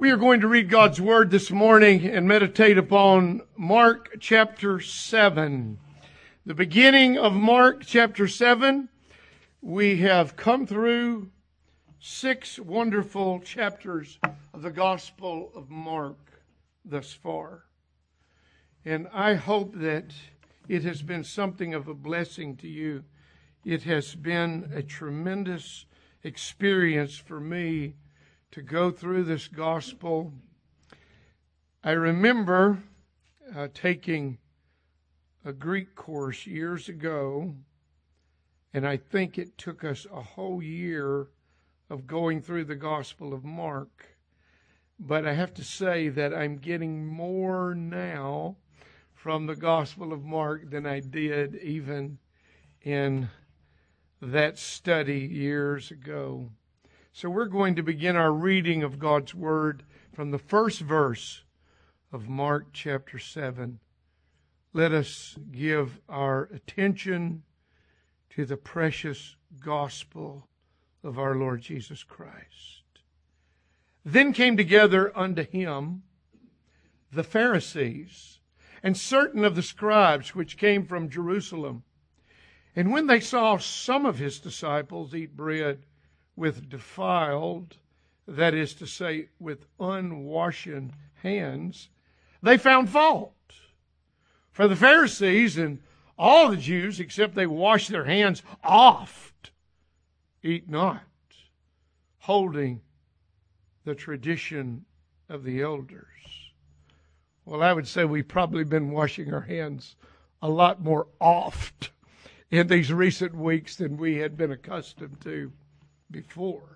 We are going to read God's Word this morning and meditate upon Mark chapter 7. The beginning of Mark chapter 7, we have come through 6 wonderful chapters of the Gospel of Mark thus far. And I hope that it has been something of a blessing to you. It has been a tremendous experience for me to go through this gospel. I remember taking a Greek course years ago, and I think it took us a whole year of going through the Gospel of Mark. But I have to say that I'm getting more now from the Gospel of Mark than I did even in that study years ago. So we're going to begin our reading of God's Word from the first verse of Mark chapter 7. Let us give our attention to the precious gospel of our Lord Jesus Christ. Then came together unto him the Pharisees and certain of the scribes which came from Jerusalem. And when they saw some of his disciples eat bread with defiled, that is to say, with unwashen hands, they found fault. For the Pharisees and all the Jews, except they wash their hands oft, eat not, holding the tradition of the elders. Well, I would say we've probably been washing our hands a lot more oft in these recent weeks than we had been accustomed to before.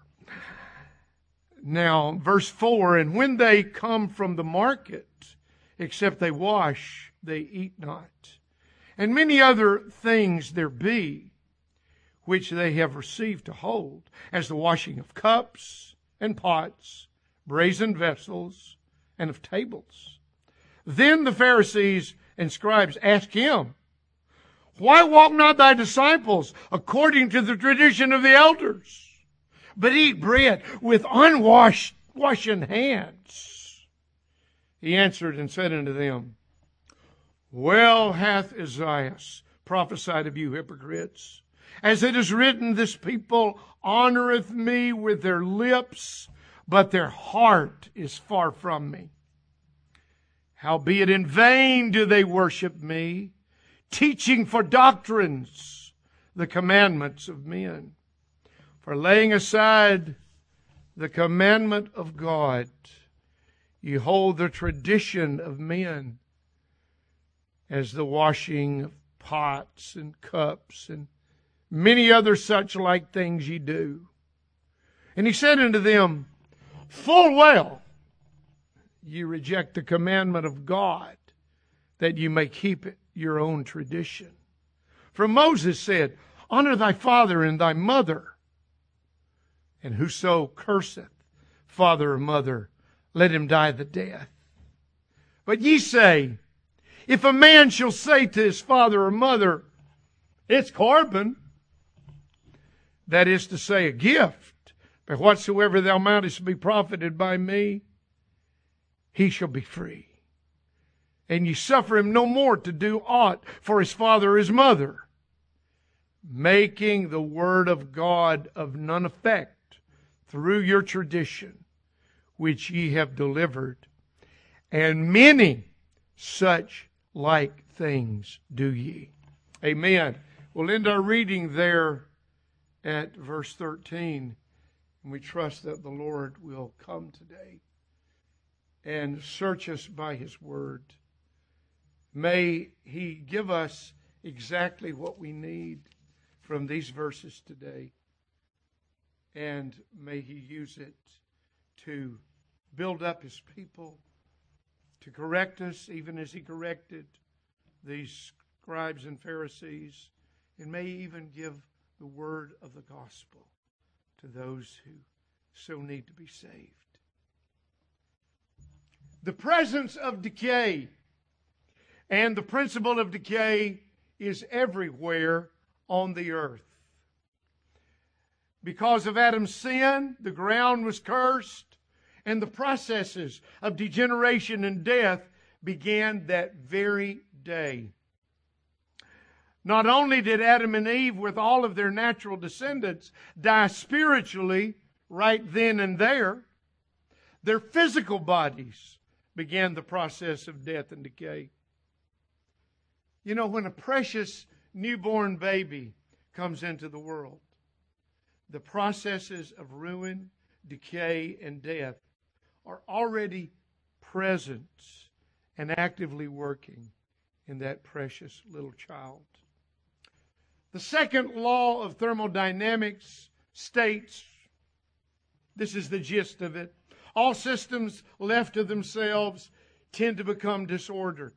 Now, verse 4, and when they come from the market, except they wash, they eat not. And many other things there be, which they have received to hold, as the washing of cups and pots, brazen vessels, and of tables. Then the Pharisees and scribes asked him, why walk not thy disciples according to the tradition of the elders, but eat bread with unwashen hands? He answered and said unto them, well hath Isaiah prophesied of you hypocrites, as it is written, this people honoreth me with their lips, but their heart is far from me. Howbeit in vain do they worship me, teaching for doctrines the commandments of men. For laying aside the commandment of God, ye hold the tradition of men, as the washing of pots and cups and many other such like things ye do. And he said unto them, full well ye reject the commandment of God, that ye may keep it your own tradition. For Moses said, honor thy father and thy mother, and whoso curseth father or mother, let him die the death. But ye say, if a man shall say to his father or mother, it's Corban, that is to say, a gift, but whatsoever thou mightest be profited by me, he shall be free. And ye suffer him no more to do aught for his father or his mother, making the word of God of none effect through your tradition, which ye have delivered. And many such like things do ye. Amen. We'll end our reading there at verse 13. And we trust that the Lord will come today and search us by his word. May he give us exactly what we need from these verses today. And may he use it to build up his people, to correct us even as he corrected these scribes and Pharisees. And may he even give the word of the gospel to those who so need to be saved. The presence of decay and the principle of decay is everywhere on the earth. Because of Adam's sin, the ground was cursed, And the processes of degeneration and death began that very day. Not only did Adam and Eve, with all of their natural descendants, die spiritually right then and there, their physical bodies began the process of death and decay. You know, when a precious newborn baby comes into the world, the processes of ruin, decay, and death are already present and actively working in that precious little child. The second law of thermodynamics states, this is the gist of it, all systems left to themselves tend to become disordered.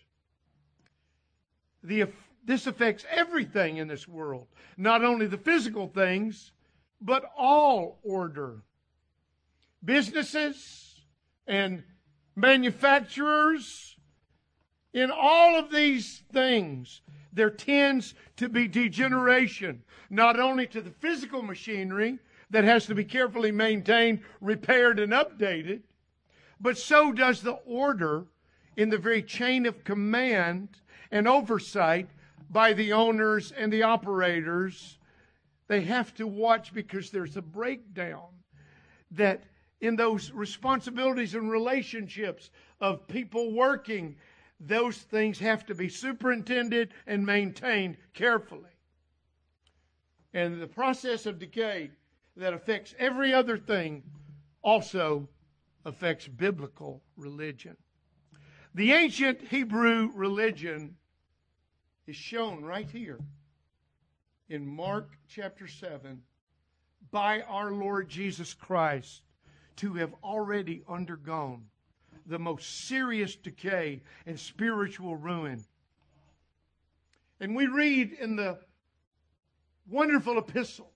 This affects everything in this world, not only the physical things, but all order. Businesses and manufacturers, in all of these things, there tends to be degeneration, not only to the physical machinery that has to be carefully maintained, repaired, and updated, but so does the order in the very chain of command and oversight by the owners and the operators. They have to watch because there's a breakdown that in those responsibilities and relationships of people working, those things have to be superintended and maintained carefully. And the process of decay that affects every other thing also affects biblical religion. The ancient Hebrew religion is shown right here in Mark chapter 7 by our Lord Jesus Christ to have already undergone the most serious decay and spiritual ruin. And we read in the wonderful epistle,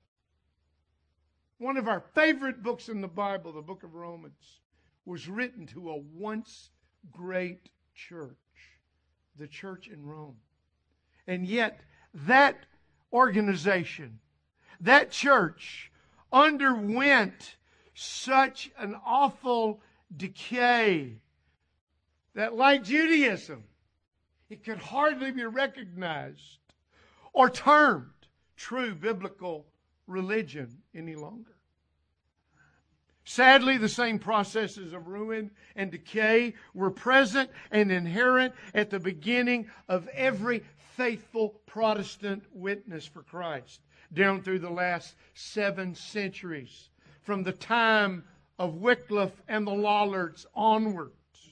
one of our favorite books in the Bible, the book of Romans, was written to a once great church, the church in Rome. And yet, that organization, that church, underwent such an awful decay that, like Judaism, it could hardly be recognized or termed true biblical religion any longer. Sadly, the same processes of ruin and decay were present and inherent at the beginning of every faithful Protestant witness for Christ, down through the last 7 centuries, from the time of Wycliffe and the Lollards onwards.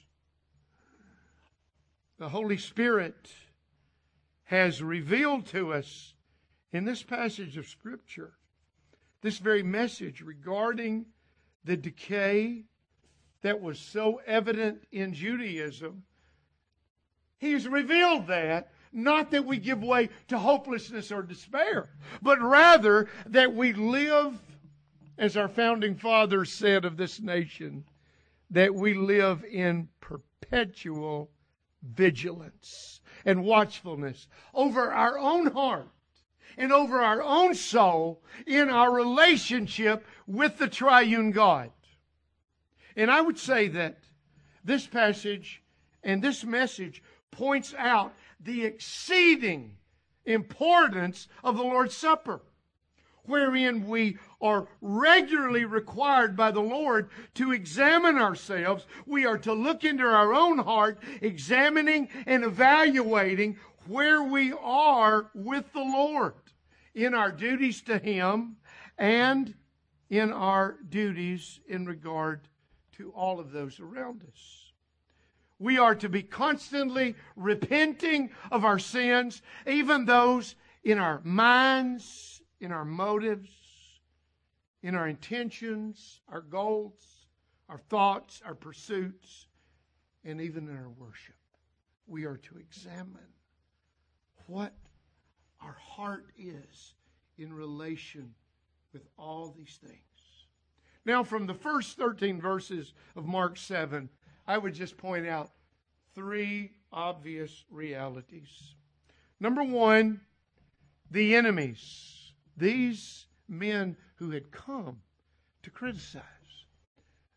The Holy Spirit has revealed to us in this passage of Scripture this very message regarding the decay that was so evident in Judaism. He's revealed that, not that we give way to hopelessness or despair, but rather that we live, as our founding fathers said of this nation, that we live in perpetual vigilance and watchfulness over our own heart and over our own soul in our relationship with the triune God. And I would say that this passage and this message points out the exceeding importance of the Lord's Supper, wherein we are regularly required by the Lord to examine ourselves. We are to look into our own heart, examining and evaluating where we are with the Lord in our duties to Him and in our duties in regard to all of those around us. We are to be constantly repenting of our sins, even those in our minds, in our motives, in our intentions, our goals, our thoughts, our pursuits, and even in our worship. We are to examine what our heart is in relation with all these things. Now, from the first 13 verses of Mark 7, I would just point out 3 obvious realities. Number 1, the enemies. These men who had come to criticize.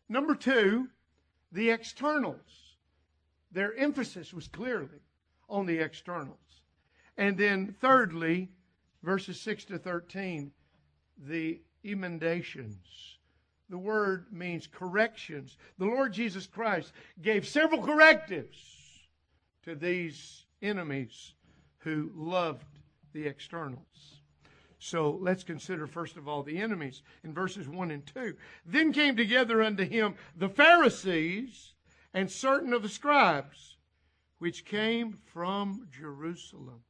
Number two, the externals. Their emphasis was clearly on the externals. And then thirdly, verses 6 to 13, the emendations. The word means corrections. The Lord Jesus Christ gave several correctives to these enemies who loved the externals. So let's consider first of all the enemies in verses 1 and 2. Then came together unto him the Pharisees and certain of the scribes, which came from Jerusalem.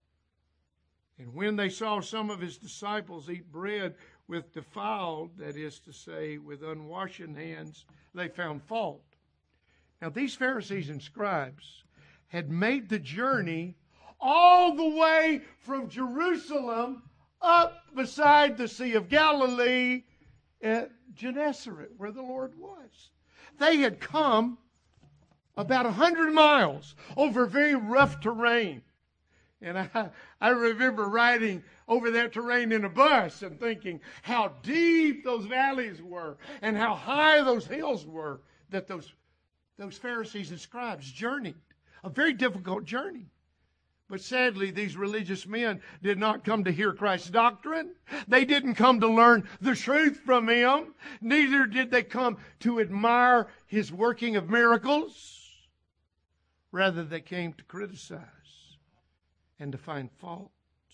And when they saw some of his disciples eat bread with defiled, that is to say, with unwashen hands, they found fault. Now these Pharisees and scribes had made the journey all the way from Jerusalem up beside the Sea of Galilee at Gennesaret, where the Lord was. They had come about 100 miles over very rough terrain. And I remember riding over that terrain in a bus and thinking how deep those valleys were and how high those hills were that those Pharisees and scribes journeyed. A very difficult journey. But sadly, these religious men did not come to hear Christ's doctrine. They didn't come to learn the truth from him. Neither did they come to admire his working of miracles. Rather, they came to criticize and to find fault.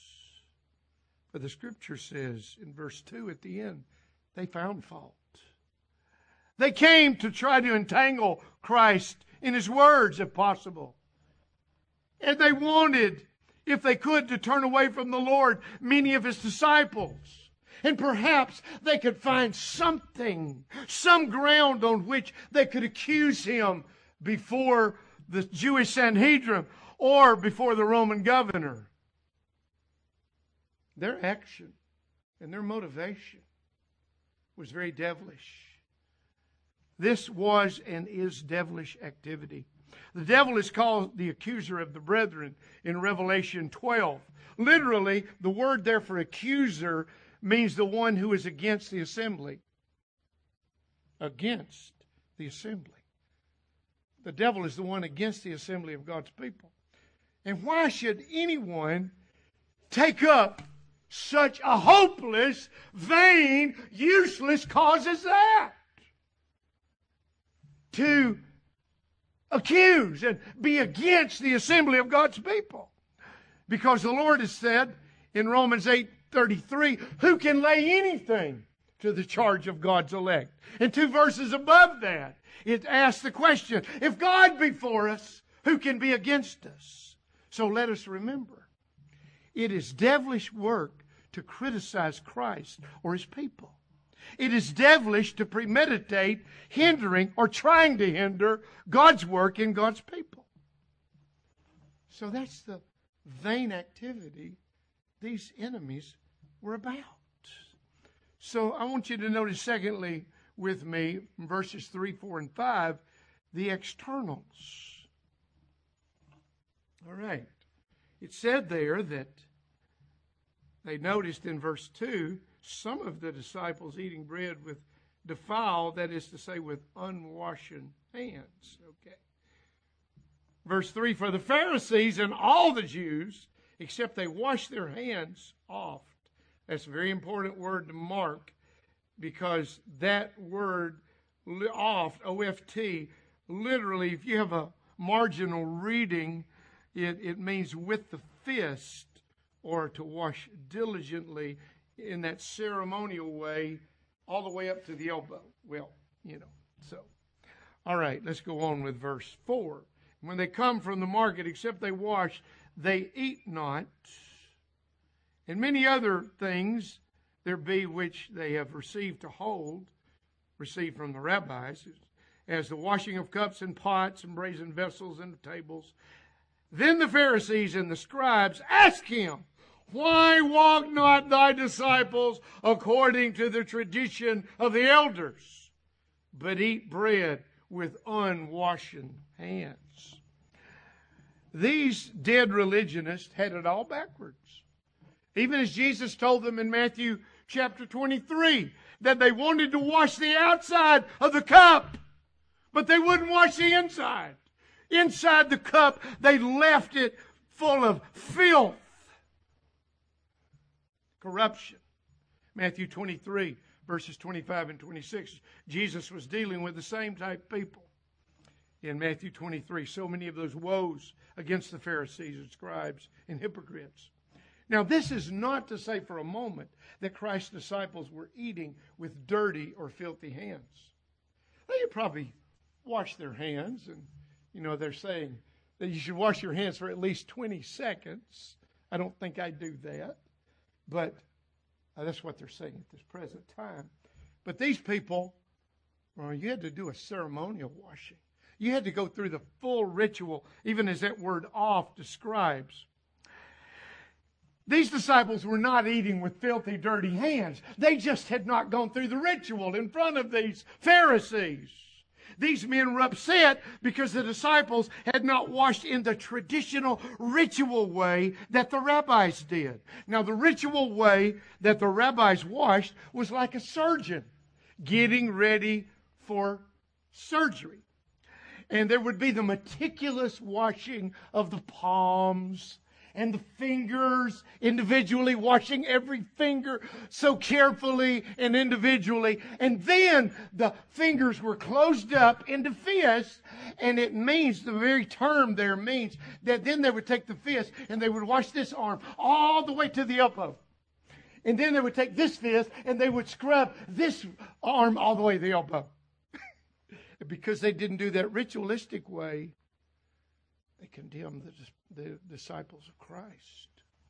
For the scripture says in verse 2 at the end, they found fault. They came to try to entangle Christ in his words, if possible. And they wanted, if they could, to turn away from the Lord many of his disciples. And perhaps they could find something, some ground on which they could accuse him before the Jewish Sanhedrin or before the Roman governor. Their action and their motivation was very devilish. This was and is devilish activity. The devil is called the accuser of the brethren in Revelation 12. Literally, the word there for accuser means the one who is against the assembly. Against the assembly. The devil is the one against the assembly of God's people. And why should anyone take up such a hopeless, vain, useless cause as that? To accuse and be against the assembly of God's people. Because the Lord has said in Romans 8:33, who can lay anything to the charge of God's elect? And 2 verses above that, it asks the question, if God be for us, who can be against us? So let us remember, it is devilish work to criticize Christ or his people. It is devilish to premeditate hindering or trying to hinder God's work in God's people. So that's the vain activity these enemies were about. So I want you to notice, secondly, with me, verses 3, 4, and 5, the externals. All right. It said there that they noticed in verse 2, some of the disciples eating bread with defiled, that is to say, with unwashen hands. Okay. Verse 3, for the Pharisees and all the Jews, except they wash their hands oft. That's a very important word to mark, because that word, oft, O-F-T, literally, if you have a marginal reading, it means with the fist, or to wash diligently in that ceremonial way, all the way up to the elbow. Well, so. All right, let's go on with verse 4. When they come from the market, except they wash, they eat not. And many other things there be which they have received to hold, received from the rabbis, as the washing of cups and pots and brazen vessels and tables. Then the Pharisees and the scribes ask him, why walk not thy disciples according to the tradition of the elders, but eat bread with unwashen hands? These dead religionists had it all backwards. Even as Jesus told them in Matthew chapter 23, that they wanted to wash the outside of the cup, but they wouldn't wash the inside. Inside the cup, they left it full of filth, corruption. Matthew 23, verses 25 and 26. Jesus was dealing with the same type of people in Matthew 23. So many of those woes against the Pharisees and scribes and hypocrites. Now, this is not to say for a moment that Christ's disciples were eating with dirty or filthy hands. They had probably washed their hands, and, they're saying that you should wash your hands for at least 20 seconds. I don't think I do that, but that's what they're saying at this present time. But these people, you had to do a ceremonial washing. You had to go through the full ritual, even as that word "off" describes. These disciples were not eating with filthy, dirty hands. They just had not gone through the ritual in front of these Pharisees. These men were upset because the disciples had not washed in the traditional ritual way that the rabbis did. Now, the ritual way that the rabbis washed was like a surgeon getting ready for surgery. And there would be the meticulous washing of the palms and the fingers, individually washing every finger so carefully and individually. And then the fingers were closed up into fists, and it means, the very term there means, that then they would take the fist and they would wash this arm all the way to the elbow. And then they would take this fist and they would scrub this arm all the way to the elbow. Because they didn't do that ritualistic way, they condemned the disciples of Christ.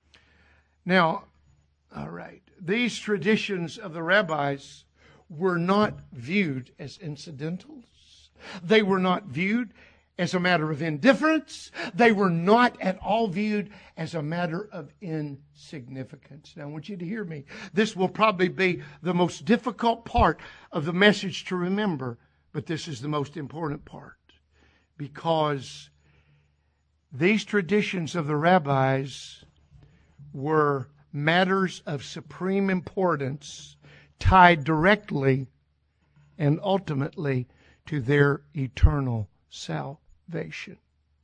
Now, all right, these traditions of the rabbis were not viewed as incidentals. They were not viewed as a matter of indifference. They were not at all viewed as a matter of insignificance. Now, I want you to hear me. This will probably be the most difficult part of the message to remember, but this is the most important part, because these traditions of the rabbis were matters of supreme importance, tied directly and ultimately to their eternal salvation.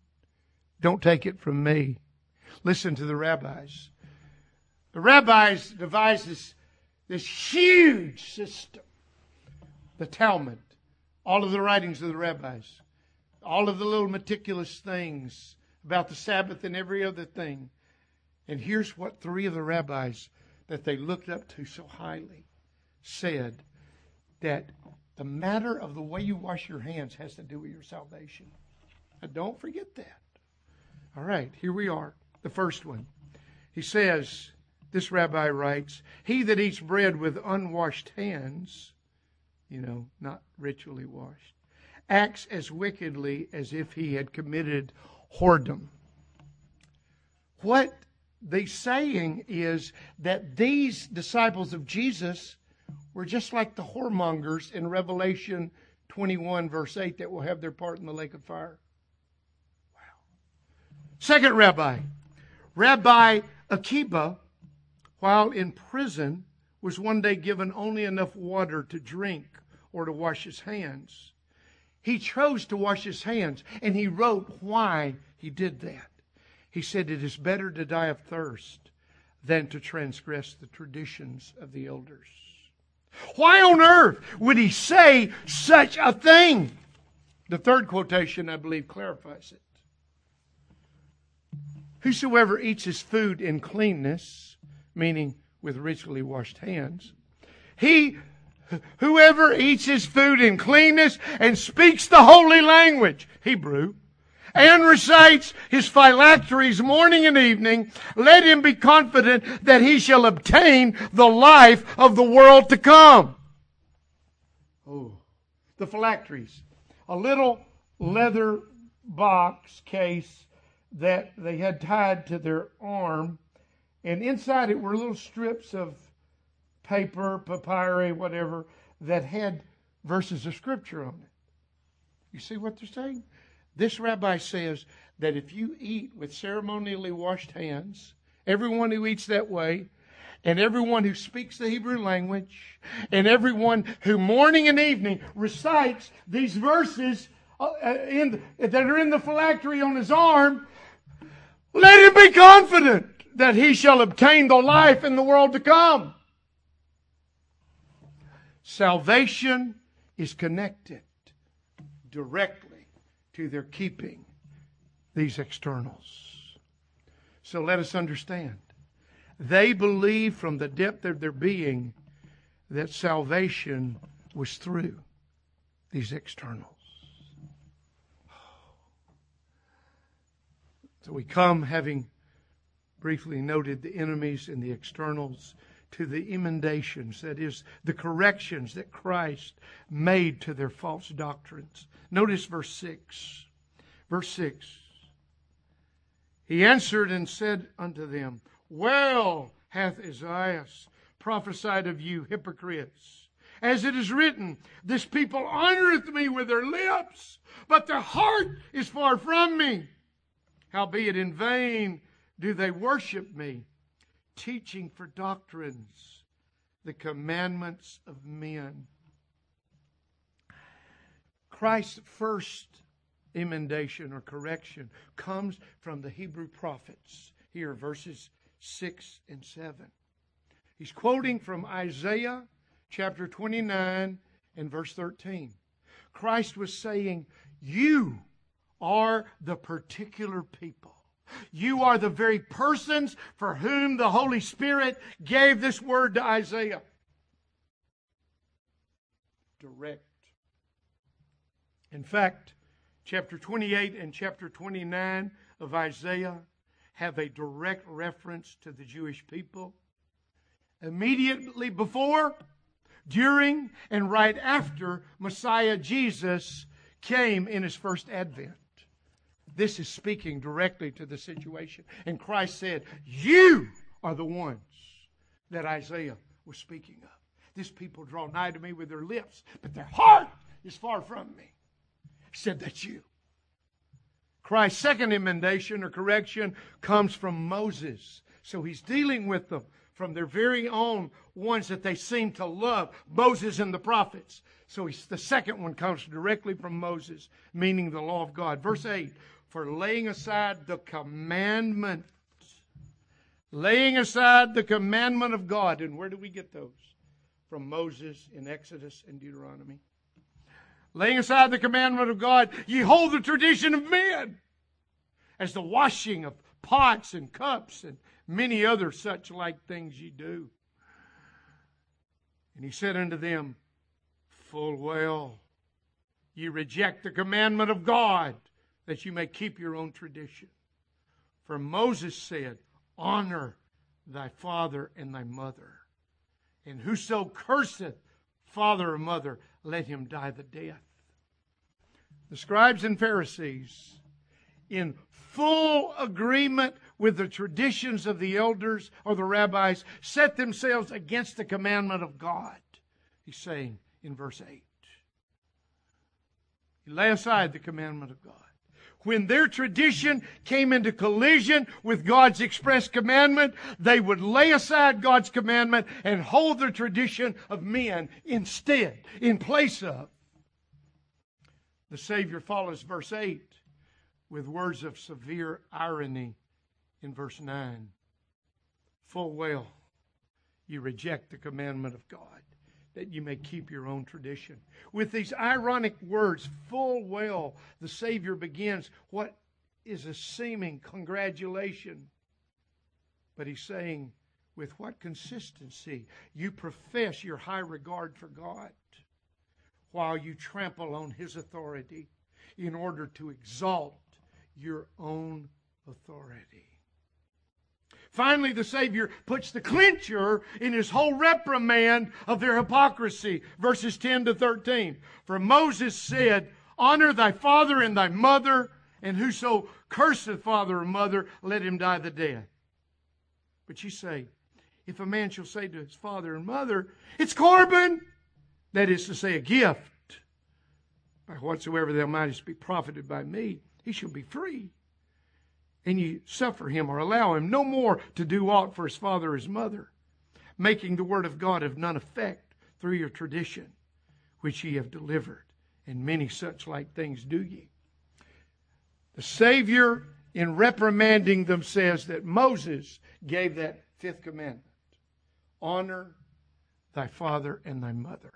Don't take it from me. Listen to the rabbis. The rabbis devised this huge system, the Talmud, all of the writings of the rabbis, all of the little meticulous things about the Sabbath and every other thing. And here's what three of the rabbis that they looked up to so highly said, that the matter of the way you wash your hands has to do with your salvation. Now, don't forget that. All right, here we are. The first one. He says, this rabbi writes, "He that eats bread with unwashed hands," not ritually washed, "acts as wickedly as if he had committed whoredom." What they're saying is that these disciples of Jesus were just like the whoremongers in Revelation 21, verse 8, that will have their part in the lake of fire. Wow. Second rabbi, Rabbi Akiba, while in prison, was one day given only enough water to drink or to wash his hands. He chose to wash his hands, and he wrote why he did that. He said, "It is better to die of thirst than to transgress the traditions of the elders." Why on earth would he say such a thing? The third quotation, I believe, clarifies it. "Whosoever eats his food in cleanness," meaning with ritually washed hands, whoever eats his food in cleanness and speaks the holy language, Hebrew, and recites his phylacteries morning and evening, let him be confident that he shall obtain the life of the world to come. Oh, the phylacteries, a little leather box case that they had tied to their arm, and inside it were little strips of paper, papyri, whatever, that had verses of Scripture on it. You see what they're saying? This rabbi says that if you eat with ceremonially washed hands, everyone who eats that way, and everyone who speaks the Hebrew language, and everyone who morning and evening recites these verses that are in the phylactery on his arm, let him be confident that he shall obtain the life in the world to come. Salvation is connected directly to their keeping these externals. So let us understand. They believed from the depth of their being that salvation was through these externals. So we come, having briefly noted the enemies and the externals, to the emendations, that is, the corrections that Christ made to their false doctrines. Notice verse 6. Verse 6. He answered and said unto them, Well hath Isaiah prophesied of you, hypocrites. As it is written, This people honoreth me with their lips, but their heart is far from me. Howbeit in vain do they worship me, teaching for doctrines the commandments of men. Christ's first emendation or correction comes from the Hebrew prophets. Here, verses 6 and 7. He's quoting from Isaiah chapter 29 and verse 13. Christ was saying, you are the particular people. You are the very persons for whom the Holy Spirit gave this word to Isaiah. Direct. In fact, chapter 28 and chapter 29 of Isaiah have a direct reference to the Jewish people. Immediately before, during, and right after Messiah Jesus came in his first advent. This is speaking directly to the situation. And Christ said, you are the ones that Isaiah was speaking of. This people draw nigh to me with their lips, but their heart is far from me. He said, that's you. Christ's second emendation or correction comes from Moses. So he's dealing with them from their very own ones that they seem to love, Moses and the prophets. So the second one comes directly from Moses, meaning the law of God. Verse 8, for laying aside the commandment. Laying aside the commandment of God. And where do we get those? From Moses in Exodus and Deuteronomy. Laying aside the commandment of God, ye hold the tradition of men, as the washing of pots and cups and many other such like things ye do. And he said unto them, full well, ye reject the commandment of God, that you may keep your own tradition. For Moses said, honor thy father and thy mother. And whoso curseth father or mother, let him die the death. The scribes and Pharisees, in full agreement with the traditions of the elders or the rabbis, set themselves against the commandment of God. He's saying in verse 8, you lay aside the commandment of God. When their tradition came into collision with God's express commandment, they would lay aside God's commandment and hold the tradition of men instead, in place of. The Savior follows verse 8 with words of severe irony in verse 9. Full well, you reject the commandment of God, that you may keep your own tradition. With these ironic words, full well, the Savior begins what is a seeming congratulation. But he's saying, with what consistency you profess your high regard for God, while you trample on His authority in order to exalt your own authority. Finally, the Savior puts the clincher in His whole reprimand of their hypocrisy. Verses 10 to 13. For Moses said, honor thy father and thy mother, and whoso curseth father or mother, let him die the death. But you say, if a man shall say to his father and mother, it's Corban, that is to say, a gift, by whatsoever thou mightest be profited by me, he shall be free. And you suffer him or allow him no more to do aught for his father or his mother. making the word of God of none effect through your tradition, which ye have delivered, and many such like things do ye. The Savior, in reprimanding them, says that Moses gave that fifth commandment. Honor thy father and thy mother.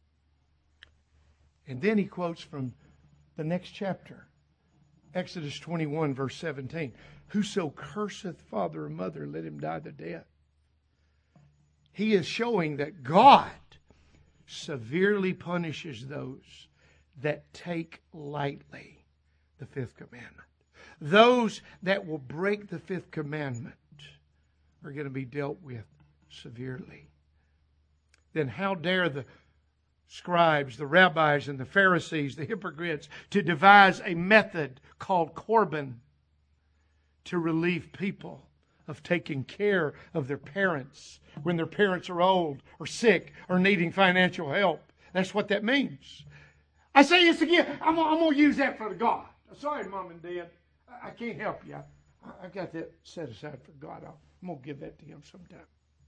And then he quotes from the next chapter, Exodus 21, verse 17. Whoso curseth father or mother, let him die the death. He is showing that God severely punishes those that take lightly the fifth commandment. Those that will break the fifth commandment are going to be dealt with severely. Then how dare the scribes, the rabbis, and the Pharisees, the hypocrites, to devise a method called Corban to relieve people of taking care of their parents when their parents are old or sick or needing financial help. That's what that means. I say this again. I'm going to use that for God. Sorry, Mom and Dad. I can't help you. I've got that set aside for God. I'm going to give that to Him sometime.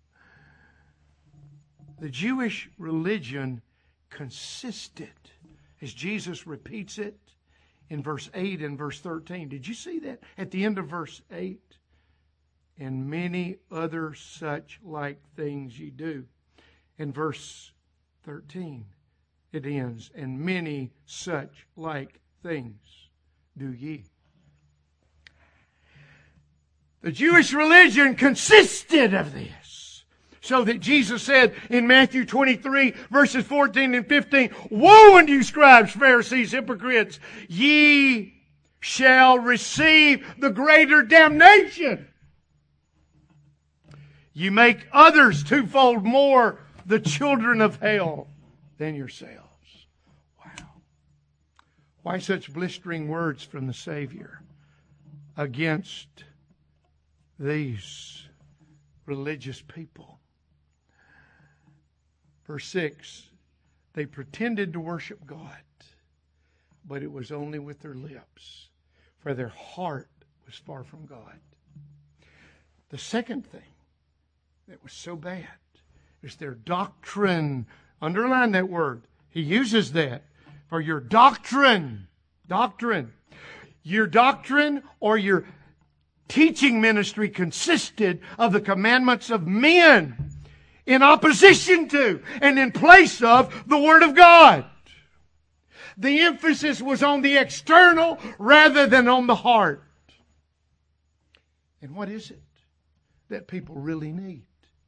The Jewish religion consisted, as Jesus repeats it in verse 8 and verse 13. Did you see that at the end of verse 8? And many other such like things ye do. In verse 13, it ends, and many such like things do ye. The Jewish religion consisted of this. So that Jesus said in Matthew 23, verses 14 and 15, woe unto you, scribes, Pharisees, hypocrites! Ye shall receive the greater damnation. You make others twofold more the children of hell than yourselves. Wow. Why such blistering words from the Savior against these religious people? Verse 6, they pretended to worship God, but it was only with their lips, for their heart was far from God. The second thing that was so bad is their doctrine. Underline that word. He uses that for your doctrine. Doctrine. Your doctrine or your teaching ministry consisted of the commandments of men in opposition to and in place of the Word of God. The emphasis was on the external rather than on the heart. And what is it that people really need?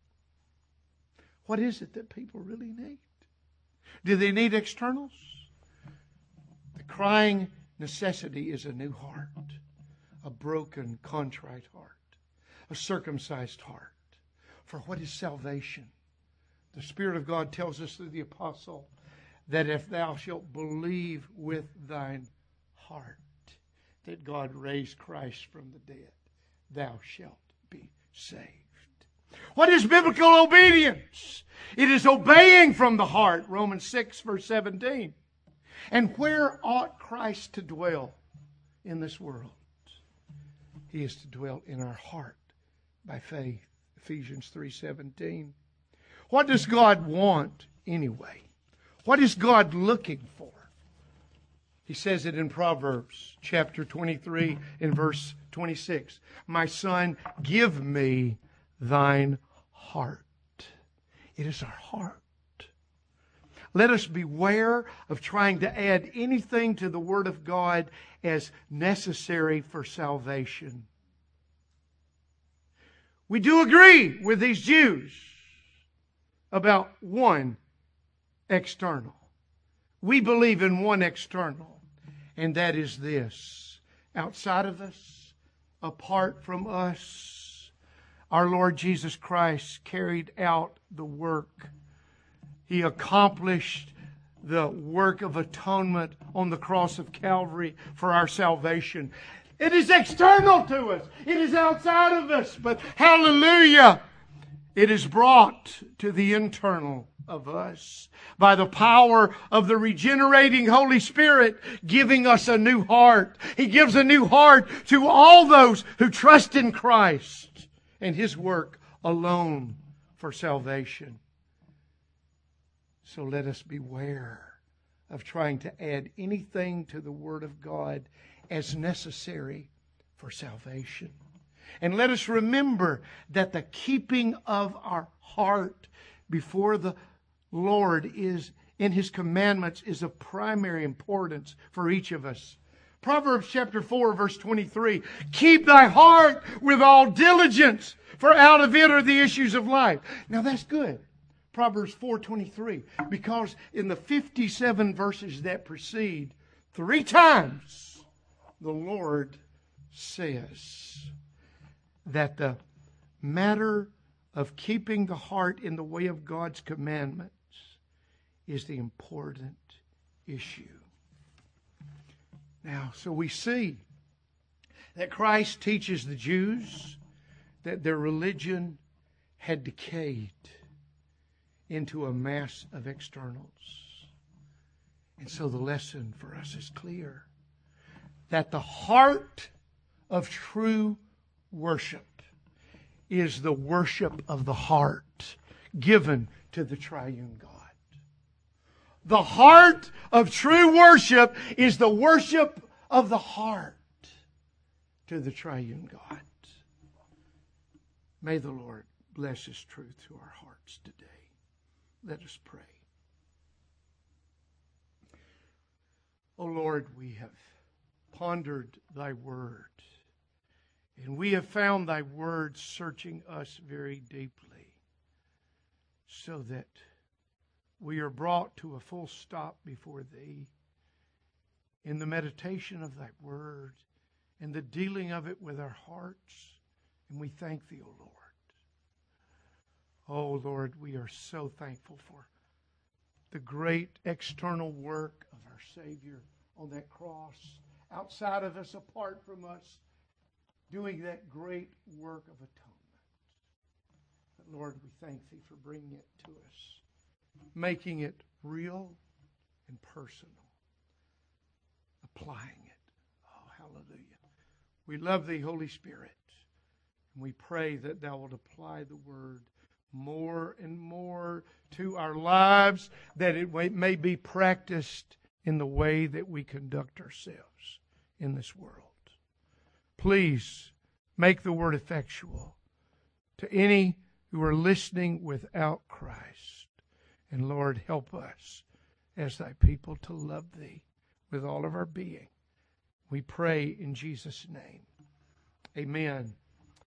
What is it that people really need? Do they need externals? The crying necessity is a new heart, a broken, contrite heart, a circumcised heart. For what is salvation? The Spirit of God tells us through the apostle that if thou shalt believe with thine heart that God raised Christ from the dead, thou shalt be saved. What is biblical obedience? It is obeying from the heart. Romans 6, verse 17. And where ought Christ to dwell in this world? He is to dwell in our heart by faith. Ephesians 3:17. What does God want anyway? What is God looking for? He says it in Proverbs chapter 23 in verse 26. My son, give me thine heart. It is our heart. Let us beware of trying to add anything to the Word of God as necessary for salvation. We do agree with these Jews about one external. We believe in one external, and that is this. Outside of us, apart from us, our Lord Jesus Christ carried out the work. He accomplished the work of atonement on the cross of Calvary for our salvation. It is external to us. It is outside of us. But hallelujah, it is brought to the internal of us by the power of the regenerating Holy Spirit giving us a new heart. He gives a new heart to all those who trust in Christ and His work alone for salvation. So let us beware of trying to add anything to the Word of God as necessary for salvation. And let us remember that the keeping of our heart before the Lord is in His commandments is of primary importance for each of us. Proverbs chapter 4, verse 23. Keep thy heart with all diligence, for out of it are the issues of life. Now that's good. Proverbs 4:23. Because in the 57 verses that precede, 3 times the Lord says that the matter of keeping the heart in the way of God's commandments is the important issue. Now, so we see that Christ teaches the Jews that their religion had decayed into a mass of externals. And so the lesson for us is clear. That the heart of true worship is the worship of the heart given to the triune God. The heart of true worship is the worship of the heart to the triune God. May the Lord bless His truth to our hearts today. Let us pray. O Lord, we have pondered Thy Word, and we have found Thy Word searching us very deeply, so that we are brought to a full stop before Thee in the meditation of Thy Word and the dealing of it with our hearts. And we thank Thee, O Lord. Oh, Lord, we are so thankful for the great external work of our Savior on that cross, outside of us, apart from us, doing that great work of atonement. But Lord, we thank Thee for bringing it to us, making it real and personal, applying it. Oh, hallelujah. We love Thee, Holy Spirit, and we pray that Thou wilt apply the Word more and more to our lives, that it may be practiced in the way that we conduct ourselves in this world. Please make the Word effectual to any who are listening without Christ. And Lord, help us as Thy people to love Thee with all of our being. We pray in Jesus' name. Amen.